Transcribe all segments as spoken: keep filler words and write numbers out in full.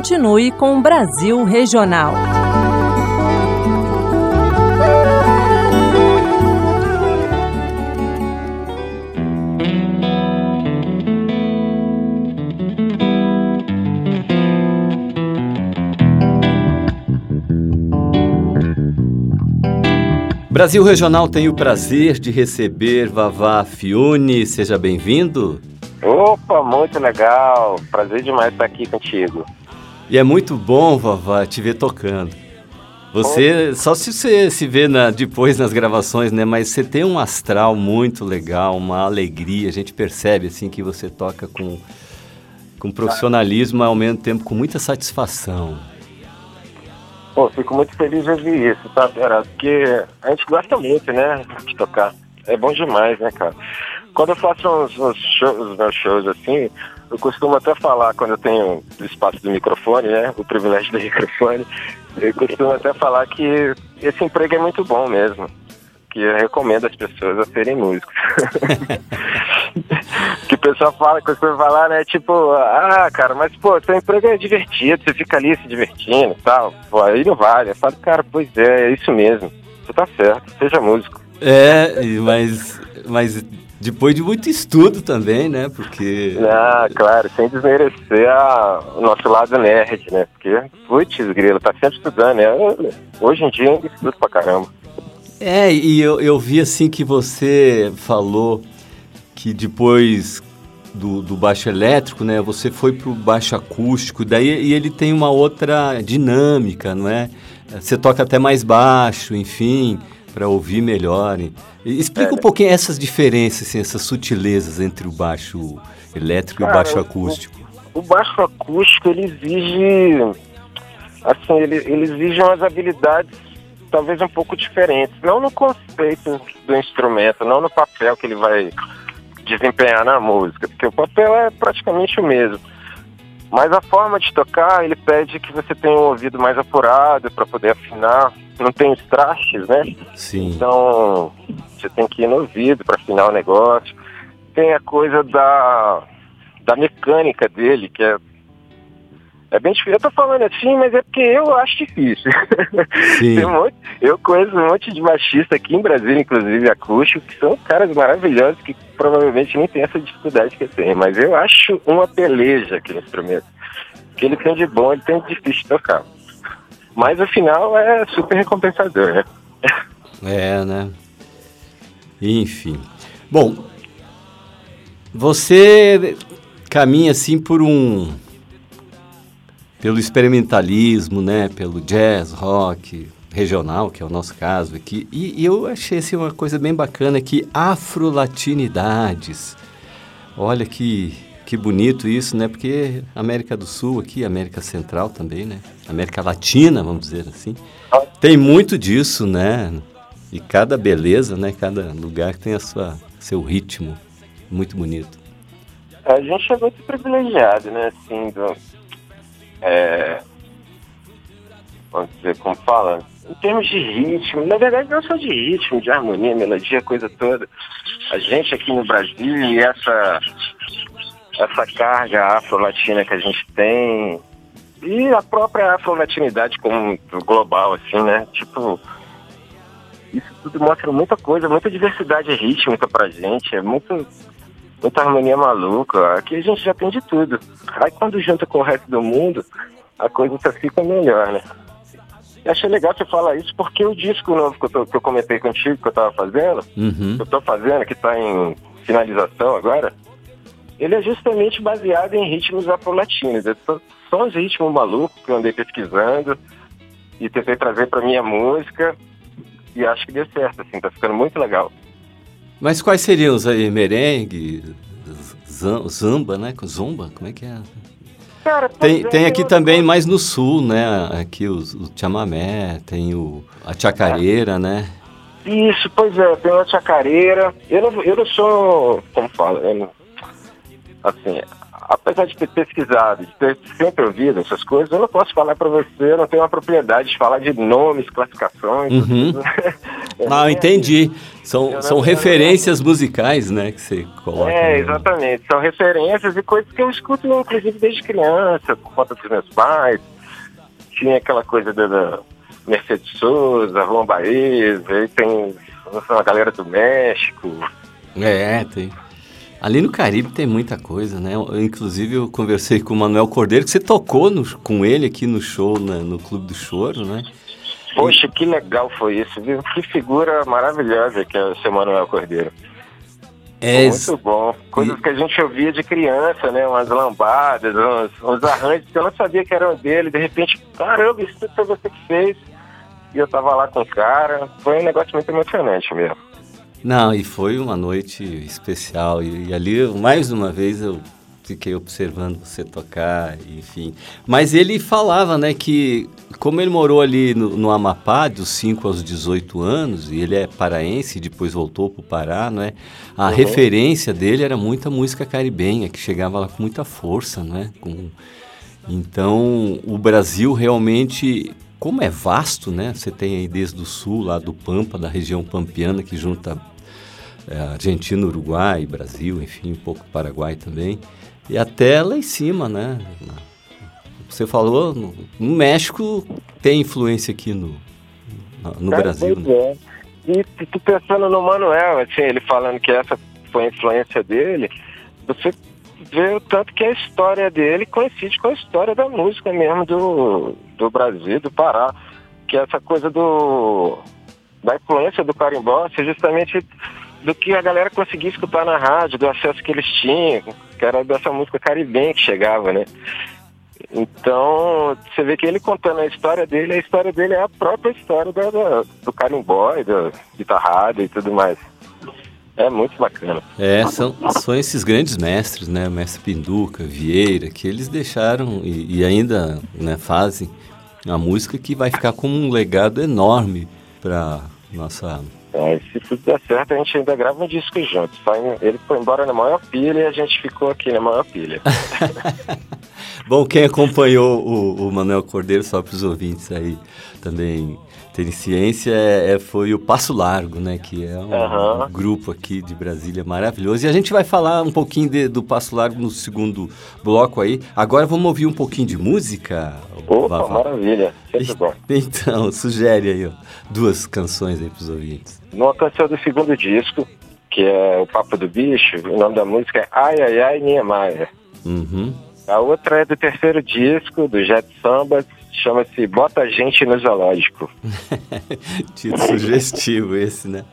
continue com o Brasil Regional. Brasil Regional tem o prazer de receber Vavá Fiune. Seja bem-vindo. Opa, muito legal. Prazer demais estar aqui contigo. E é muito bom, Vavá, te ver tocando. Você, Opa. Só se você se vê na, depois nas gravações, né? Mas você tem um astral muito legal, uma alegria. A gente percebe, assim, que você toca com, com profissionalismo, ao mesmo tempo com muita satisfação. Pô, fico muito feliz de ouvir isso, tá, cara? Porque a gente gosta muito, né, de tocar. É bom demais, né, cara? Quando eu faço uns, uns shows, os meus shows assim, eu costumo até falar, quando eu tenho o espaço do microfone, né, o privilégio do microfone, eu costumo até falar que esse emprego é muito bom mesmo, que eu recomendo as pessoas a serem músicos. Que o pessoal fala, costuma falar, né, tipo, ah, cara, mas, pô, seu emprego é divertido, você fica ali se divertindo e tal, pô, aí não vale. Eu falo, cara, pois é, é isso mesmo, você tá certo, seja músico. É, mas, mas depois de muito estudo também, né, porque... Ah, claro, sem desmerecer a, o nosso lado nerd, né, porque, putz, grilo, tá sempre estudando, né, hoje em dia eu estudo pra caramba. É, e eu, eu vi, assim, que você falou que depois do, do baixo elétrico, né, você foi pro baixo acústico, daí e ele tem uma outra dinâmica, não é? Você toca até mais baixo, enfim, para ouvir melhor. E, explica é, um pouquinho essas diferenças, assim, essas sutilezas entre o baixo elétrico cara, e o baixo acústico. O, o baixo acústico, ele exige, assim, ele, ele exige umas habilidades talvez um pouco diferentes, não no conceito do instrumento, não no papel que ele vai desempenhar na música, porque o papel é praticamente o mesmo, mas a forma de tocar, ele pede que você tenha um ouvido mais apurado para poder afinar, não tem os trastes, né? Sim. Então você tem que ir no ouvido para afinar o negócio. Tem a coisa da, da mecânica dele, que é É bem difícil. Eu tô falando assim, mas é porque eu acho difícil. Tem um monte, eu conheço um monte de baixista aqui em Brasília, inclusive acústico, que são caras maravilhosos que provavelmente nem tem essa dificuldade que eu tenho. Mas eu acho uma peleja aquele instrumento. O que ele tem de bom, ele tem de difícil de tocar. Mas o final é super recompensador, né? É, né? Enfim. Bom, você caminha assim por um... pelo experimentalismo, né, pelo jazz, rock, regional, que é o nosso caso aqui. E, e eu achei assim, uma coisa bem bacana aqui, afrolatinidades. Olha que, que bonito isso, né, porque América do Sul aqui, América Central também, né, América Latina, vamos dizer assim, tem muito disso, né, e cada beleza, né, cada lugar tem a sua, seu ritmo, muito bonito. A gente é muito privilegiado, né, assim, do... É, vamos dizer, como fala, em termos de ritmo, na verdade não só de ritmo, de harmonia, melodia, coisa toda. A gente aqui no Brasil, e essa, essa carga afro-latina que a gente tem, e a própria afro-latinidade como global, assim, né? Tipo, isso tudo mostra muita coisa, muita diversidade rítmica pra gente, é muito... muita harmonia maluca, aqui a gente já tem de tudo. Aí quando junta com o resto do mundo, a coisa só fica melhor, né? Eu achei legal você falar isso, porque o disco novo que eu, tô, que eu comentei contigo, que eu tava fazendo, uhum. que eu tô fazendo, que tá em finalização agora, ele é justamente baseado em ritmos afro-latinos. São os ritmos malucos que eu andei pesquisando e tentei trazer pra minha música, e acho que deu certo, assim, tá ficando muito legal. Mas quais seriam os aí? Merengue, zamba, né? Zumba? Como é que é? Cara, tem, é, tem aqui eu... também mais no sul, né? Aqui os, o chamamé, tem o, a chacareira, é. né? Isso, pois é, tem uma chacareira. Eu não, eu não sou, como fala, eu não, assim, apesar de ter pesquisado, de ter sempre ouvido essas coisas, eu não posso falar para você, eu não tenho uma propriedade de falar de nomes, classificações. Uhum. Ah, entendi. São, são referências musicais, né, que você coloca. É, exatamente. São referências e coisas que eu escuto, inclusive, desde criança, por conta dos meus pais. Tinha aquela coisa da, da Mercedes Sosa, Juan Baez, aí tem a galera do México. É, tem. Ali no Caribe tem muita coisa, né? Eu, inclusive, eu conversei com o Manuel Cordeiro, que você tocou no, com ele aqui no show, né, no Clube do Choro, né? Poxa, que legal foi isso, viu? Que figura maravilhosa que é o seu Manuel Cordeiro. É muito bom. Coisas e... que a gente ouvia de criança, né? Umas lambadas, uns, uns arranjos que eu não sabia que eram dele. De repente, caramba, isso tudo foi você que fez. E eu tava lá com o cara. Foi um negócio muito emocionante mesmo. Não, e foi uma noite especial. E, e ali, mais uma vez, eu fiquei observando você tocar, enfim. Mas ele falava, né, que como ele morou ali no, no Amapá, dos cinco aos dezoito anos, e ele é paraense e depois voltou para o Pará, né, a uhum. referência dele era muita música caribenha, que chegava lá com muita força, né? Com... Então, o Brasil realmente, como é vasto, né? Você tem aí desde o sul, lá do Pampa, da região pampiana, que junta é, Argentina, Uruguai, Brasil, enfim, um pouco Paraguai também, e até lá em cima, né? Você falou, no, no México tem influência aqui no, no é, Brasil, pois né? É. E tu pensando no Manuel, assim, ele falando que essa foi a influência dele, você vê o tanto que a história dele coincide com a história da música mesmo do, do Brasil, do Pará, que é essa coisa do da influência do carimbó, ser justamente do que a galera conseguia escutar na rádio, do acesso que eles tinham, que era dessa música caribenha que chegava, né? Então, você vê que ele contando a história dele, a história dele é a própria história do, do, do carimbó e do guitarrada e tudo mais. É muito bacana. É, são, são esses grandes mestres, né? O mestre Pinduca, Vieira, que eles deixaram e, e ainda, né, fazem a música que vai ficar como um legado enorme para nossa... É, se tudo der certo, a gente ainda grava um disco juntos. Ele foi embora na maior pilha e a gente ficou aqui na maior pilha. Bom, quem acompanhou o, o Manuel Cordeiro, só para os ouvintes aí também terem ciência, é, foi o Passo Largo, né? Que é um, uhum. um grupo aqui de Brasília maravilhoso. E a gente vai falar um pouquinho de, do Passo Largo no segundo bloco aí. Agora vamos ouvir um pouquinho de música? Opa, Vavá. Maravilha. Sempre bom. Então, sugere aí ó, duas canções aí para os ouvintes. Uma canção do segundo disco, que é O Papo do Bicho, o nome da música é Ai, Ai, Ai, Niemeyer. Uhum. A outra é do terceiro disco, do Jet Samba, chama-se Bota a Gente no Zoológico. Título sugestivo esse, né?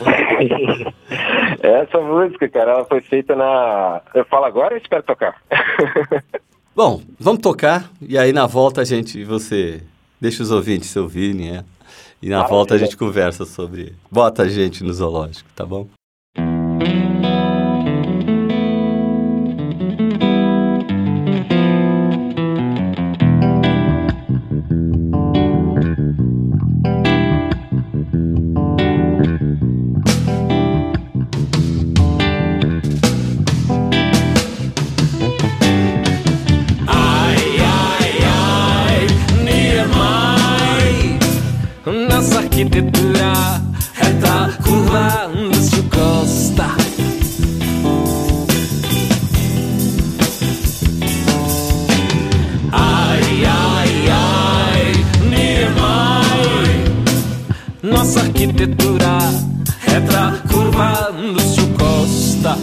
Essa música, cara, ela foi feita na... Eu falo agora ou espero tocar? Bom, vamos tocar, e aí na volta a gente, você deixa os ouvintes se ouvirem, é? E na ah, volta a gente conversa sobre Bota a Gente no Zoológico, tá bom? Arquitetura reta, curva, Lúcio Costa. Ai, ai, ai, Niemeyer. Nossa arquitetura reta, curva, Lúcio Costa.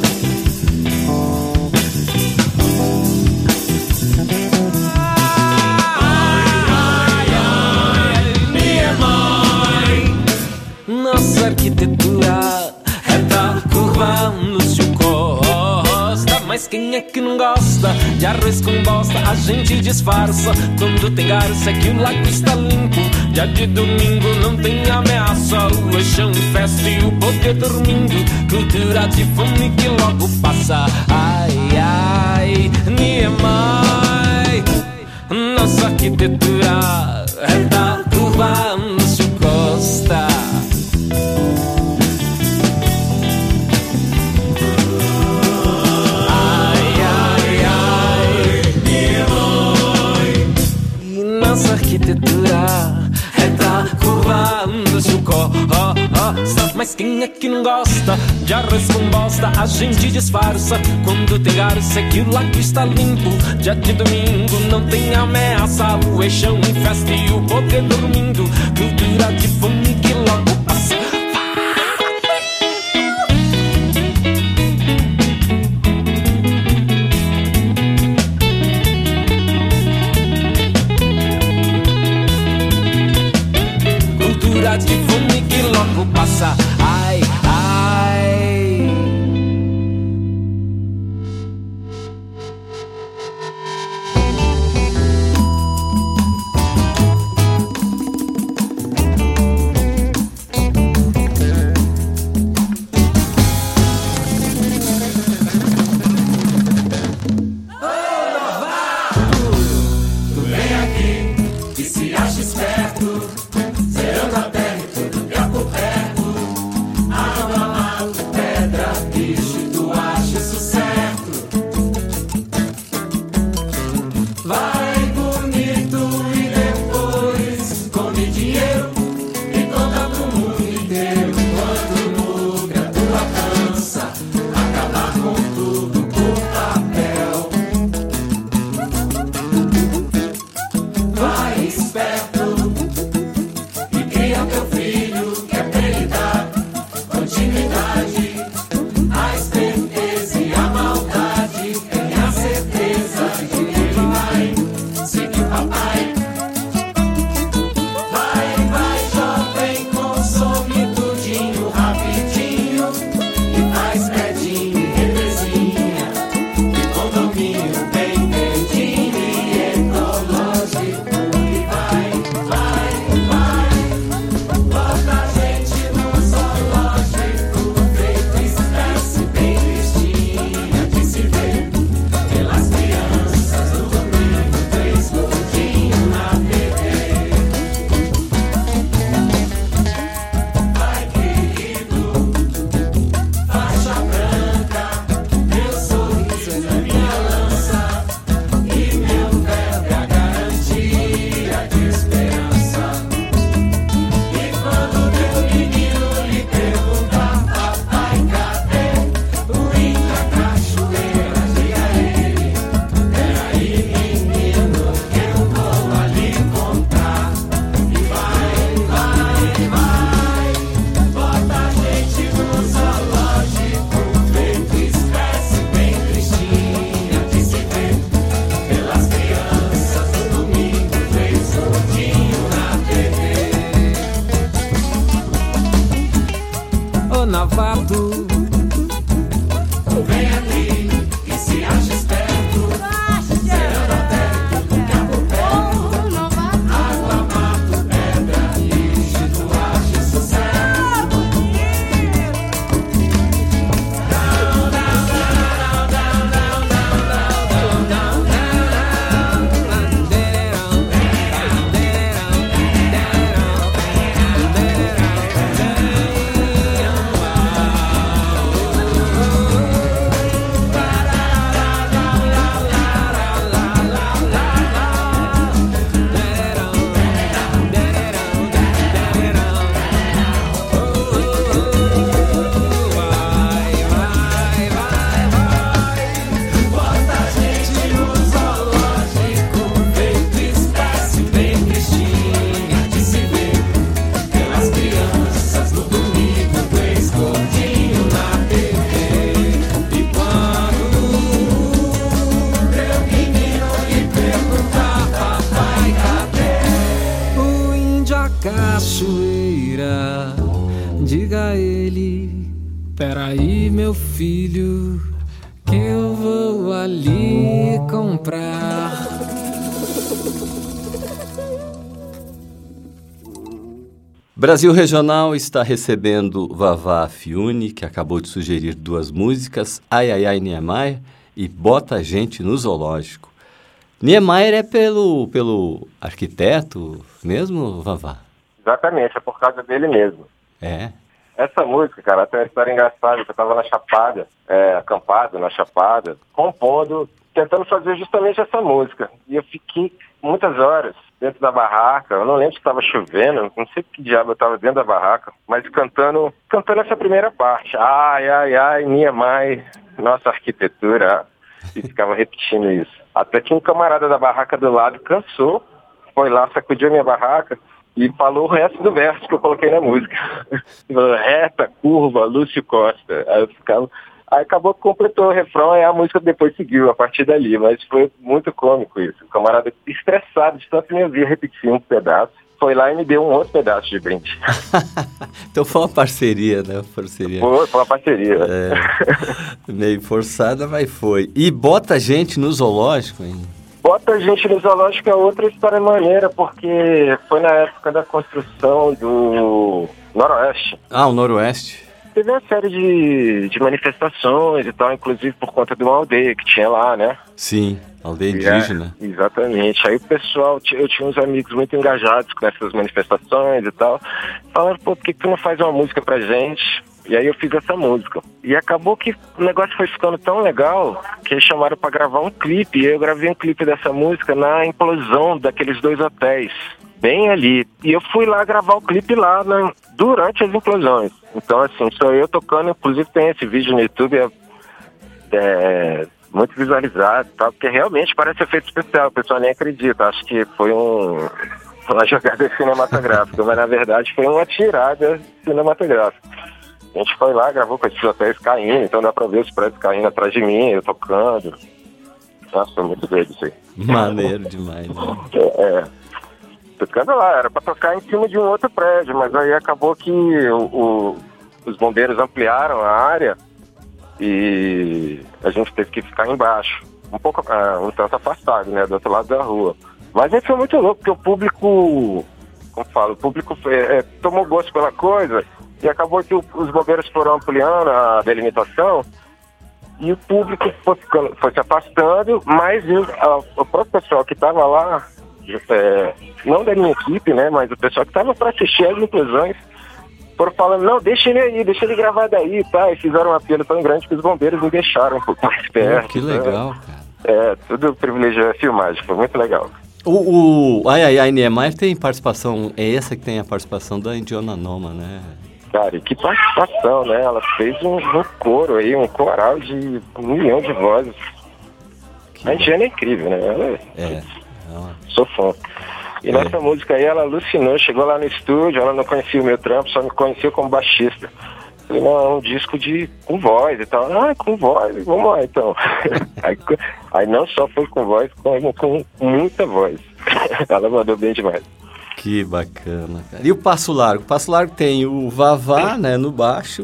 Arquitetura reta, curva, Lúcio Costa. Mas quem é que não gosta de arroz com bosta? A gente disfarça quando tem garça, que o lago está limpo. Dia de domingo não tem ameaça, o eixão festa e o poder dormindo. Cultura de fome que logo passa. Ai, ai, Niemeyer. Nossa arquitetura reta, curva, Lúcio Costa. Arquitetura reta, curva, Lúcio Costa. mas quem é que não gosta de arroz com bosta? A gente disfarça quando tem garça, que o lago está limpo. Dia de domingo não tem ameaça, o eixão em festa e o poder dormindo. Cultura de fome que logo passa. Cultura de fome que logo passa. Ai, ai. Tu vem aqui e se acha esperto, zerando a terra e tudo que é por perto. Água, mato, pedra, bicho, tu acha isso certo? Vai bonito e depois come dinheiro e conta pro mundo inteiro quanto nutre a tua cansa. Acabar com tudo por papel. Vai esperto e cria teu filho, que é pra ele dar continuidade. A esperteza e a maldade, tenha certeza de que ele vai seguir o papai. Vai, vai, jovem, consome tudinho rapidinho e faz predinho e represinha e condomínio bem verdinho e ecológico. E vai, vai, vai, bota a gente no zoológico, feito espécie bem tristinha de se ver pelas crianças do domingo, três gordinhos na T V. Vai, querido, faixa branca, meu sorriso é minha lança e meu verbo é a garantia de esperança. E quando teu menino lhe perguntar, papai, cadê o índio da cachoeira? Diga a ele, peraí, menino, que eu vou ali contar. E vai, vai, vai, bota a gente no zoológico, feito espécie bem tristinha de se ver pelas crianças do domingo, três gordinho na T V. Ô Navato, Tu vem aqui e se acha esperto, zerando a terra e tudo que é por perto. Água, mato, pedra, lixo, tu acha isso certo? Não, não, não, não, não, não, não, não, bota a gente no zoológico, feito espécie bem tristinha de se ver pelas crianças no domingo, três gordinhos na T V. E quando teu menino lhe perguntar, papai, cadê o índio a cachoeira, diga a ele, peraí, meu filho, que eu vou ali comprar. Brasil Regional está recebendo Vavá Fiune, que acabou de sugerir duas músicas, Ai Ai Ai Niemeyer e Bota a Gente no Zoológico. Niemeyer é pelo, pelo arquiteto mesmo, Vavá? Exatamente, é por causa dele mesmo. É. Essa música, cara, tem uma história engraçada, que eu tava na Chapada, é, acampado na Chapada, compondo tentando fazer justamente essa música. E eu fiquei muitas horas dentro da barraca, eu não lembro se estava chovendo, não sei que diabo eu estava dentro da barraca, mas cantando, cantando essa primeira parte. Ai, ai, ai, minha mãe, nossa arquitetura. E ficava repetindo isso. Até que um camarada da barraca do lado cansou, foi lá, sacudiu a minha barraca e falou o resto do verso que eu coloquei na música. Falou, reta, curva, Lúcio Costa. Aí eu ficava... Aí acabou que completou o refrão e a música depois seguiu a partir dali. Mas foi muito cômico isso. O camarada estressado de tanto me ouvir repetir um pedaço, foi lá e me deu um outro pedaço de brinde. Então foi uma parceria, né? Uma parceria. Foi, foi uma parceria. É, meio forçada, mas foi. E bota a gente no zoológico, hein? Bota a gente no zoológico é outra história maneira, porque foi na época da construção do Noroeste. Ah, o Noroeste. Teve uma série de, de manifestações e tal, inclusive por conta de uma aldeia que tinha lá, né? Sim, aldeia indígena. É, exatamente. Aí o pessoal, eu tinha uns amigos muito engajados com essas manifestações e tal, falaram, pô, por que tu não faz uma música pra gente? E aí eu fiz essa música. E acabou que o negócio foi ficando tão legal que eles chamaram pra gravar um clipe. E eu gravei um clipe dessa música na implosão daqueles dois hotéis, bem ali. E eu fui lá gravar o clipe lá, né, durante as implosões. Então, assim, sou eu tocando, inclusive tem esse vídeo no YouTube, é, é muito visualizado, tá? Porque realmente parece efeito especial, o pessoal nem acredita. Acho que foi um, uma jogada cinematográfica, mas na verdade foi uma tirada cinematográfica. A gente foi lá, gravou com esses hotéis caindo, então dá pra ver os prédios caindo atrás de mim, eu tocando. Nossa, foi muito doido isso aí. Maneiro demais, né? É, é. Tocando lá, era pra tocar em cima de um outro prédio, mas aí acabou que o, o, os bombeiros ampliaram a área e a gente teve que ficar embaixo, um pouco, uh, um tanto afastado, né, do outro lado da rua. Mas aí foi muito louco, porque o público, como falo, o público foi, é, tomou gosto pela coisa e acabou que o, os bombeiros foram ampliando a delimitação e o público foi, ficando, foi se afastando, mas o, a, o próprio pessoal que estava lá, É, não da minha equipe, né, mas o pessoal que estava para assistir as implosões foram falando, não, deixa ele aí, deixa ele gravar daí, tá, e fizeram um apelo tão grande que os bombeiros me deixaram um pouco mais perto. Oh, que legal, né? Cara. É, tudo privilegiou a filmagem, foi muito legal. O, o Ai Ai Ai Niemeyer tem participação, é essa que tem a participação da Indiana Noma, né? Cara, e que participação, né, ela fez um, um coro aí, um coral de um milhão de vozes. Que a Indiana é incrível, né, ela é... é. Sou fã. E é. Nessa música aí ela alucinou, chegou lá no estúdio, ela não conhecia o meu trampo, só me conhecia como baixista. Falei, não, é um disco de com voz e tal. Ah, com voz, vamos lá então. aí, aí não só foi com voz, como com muita voz. Ela mandou bem demais. Que bacana, cara. E o Passo Largo? O Passo Largo tem o Vavá, né, no baixo,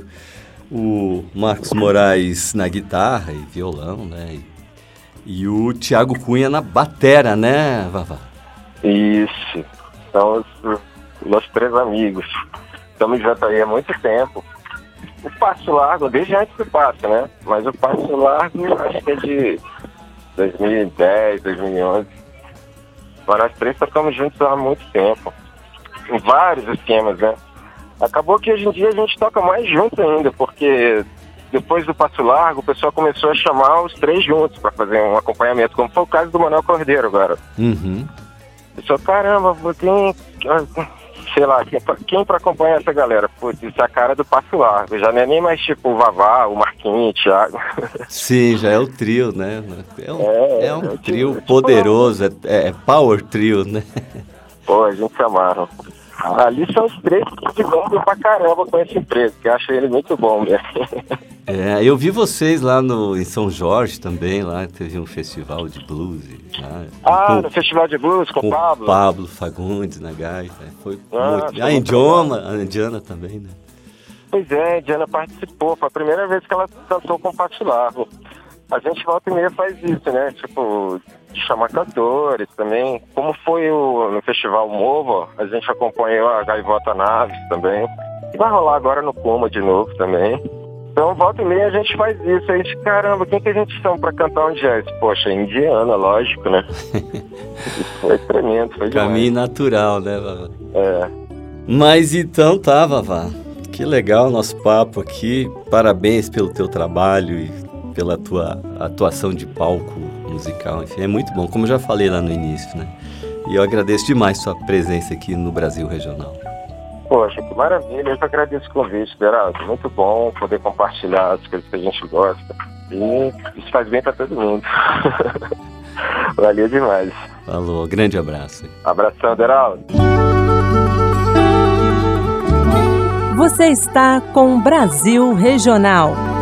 o Marcos Moraes na guitarra e violão, né, e E o Thiago Cunha na batera, né, Vavá? Isso. São os, os três amigos. Estamos juntos aí há muito tempo. O Passo Largo, desde antes do Passo, né? Mas o Passo Largo, acho que é de dois mil e dez, dois mil e onze. Mas nós três tocamos juntos há muito tempo. Em vários esquemas, né? Acabou que hoje em dia a gente toca mais junto ainda, porque... Depois do Passo Largo, o pessoal começou a chamar os três juntos para fazer um acompanhamento, como foi o caso do Manuel Cordeiro agora. Uhum. O pessoal, caramba, quem, sei lá, quem, quem para acompanhar essa galera? Putz, isso é a cara do Passo Largo, já não é nem mais tipo o Vavá, o Marquinhos, o Thiago. Sim, já é o trio, né? É um, é, é um é trio tipo, poderoso, é, é power trio, né? Pô, a gente se amarra. Ali são os três que vão pra caramba com esse emprego, que eu acho ele muito bom mesmo. É, eu vi vocês lá no, em São Jorge também, lá teve um festival de blues. Lá, ah, com, no festival de blues com o Pablo? Pablo Fagundes na gaita, foi ah, muito... A Indiana, a Indiana também, né? Pois é, a Indiana participou, foi a primeira vez que ela cantou com o Passo Largo. A gente volta e meia faz isso, né? Tipo, de chamar cantores também. Como foi o, no Festival Movo, a gente acompanhou a Gaivota Naves também. E vai rolar agora no Coma de novo também. Então, volta e meia a gente faz isso. A gente, caramba, quem que a gente chama pra cantar um jazz? Poxa, Indiana, lógico, né? Foi tremendo, foi demais. Caminho natural, né, Vavá? É. Mas então tá, Vavá. Que legal o nosso papo aqui. Parabéns pelo teu trabalho e pela tua atuação de palco musical, enfim, é muito bom, como eu já falei lá no início, né? E eu agradeço demais sua presença aqui no Brasil Regional. Poxa, que maravilha, eu que agradeço o convite, Beraldo. Muito bom poder compartilhar as coisas que a gente gosta. E isso faz bem para todo mundo. Valeu demais. Falou, grande abraço. Abração, Beraldo. Você está com Brasil Regional.